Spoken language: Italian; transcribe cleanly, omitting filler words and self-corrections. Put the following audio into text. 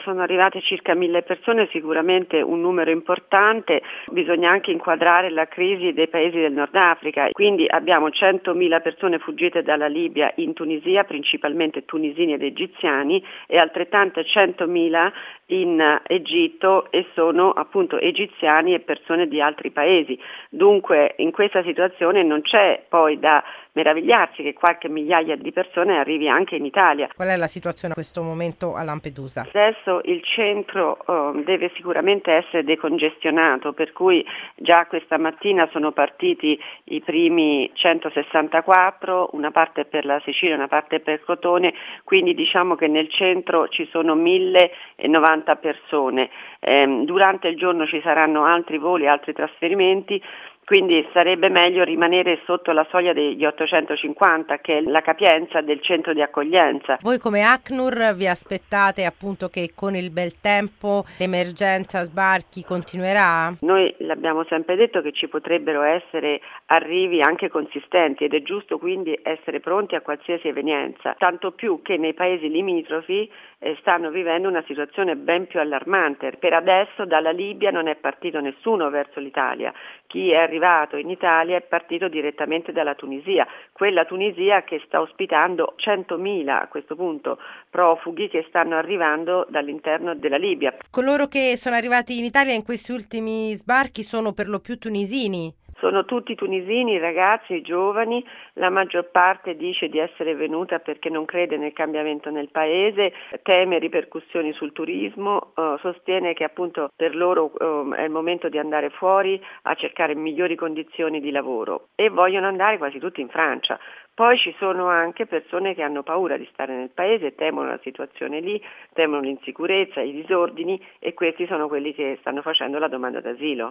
Sono arrivate circa 1000 persone, sicuramente un numero importante. Bisogna anche inquadrare la crisi dei paesi del Nord Africa. Quindi abbiamo 100.000 persone fuggite dalla Libia in Tunisia, principalmente tunisini ed egiziani, e altrettante 100.000 in Egitto, e sono appunto egiziani e persone di altri paesi. Dunque in questa situazione non c'è poi da meravigliarsi che qualche migliaia di persone arrivi anche in Italia. Qual è la situazione a questo momento a Lampedusa? Adesso il centro deve sicuramente essere decongestionato, per cui già questa mattina sono partiti i primi 164, una parte per la Sicilia, una parte per Crotone, quindi diciamo che nel centro ci sono 1090 persone. Durante il giorno ci saranno altri voli, altri trasferimenti. Quindi sarebbe meglio rimanere sotto la soglia degli 850, che è la capienza del centro di accoglienza. Voi come ACNUR vi aspettate appunto che con il bel tempo l'emergenza sbarchi continuerà? Noi l'abbiamo sempre detto che ci potrebbero essere arrivi anche consistenti, ed è giusto quindi essere pronti a qualsiasi evenienza, tanto più che nei paesi limitrofi stanno vivendo una situazione ben più allarmante. Per adesso dalla Libia non è partito nessuno verso l'Italia. Chi è arrivato in Italia è partito direttamente dalla Tunisia, quella Tunisia che sta ospitando 100.000 a questo punto profughi che stanno arrivando dall'interno della Libia. Coloro che sono arrivati in Italia in questi ultimi sbarchi sono per lo più tunisini? Sono tutti tunisini, ragazzi, giovani, la maggior parte dice di essere venuta perché non crede nel cambiamento nel paese, teme ripercussioni sul turismo, sostiene che appunto per loro è il momento di andare fuori a cercare migliori condizioni di lavoro, e vogliono andare quasi tutti in Francia. Poi ci sono anche persone che hanno paura di stare nel paese, temono la situazione lì, temono l'insicurezza, i disordini, e questi sono quelli che stanno facendo la domanda d'asilo.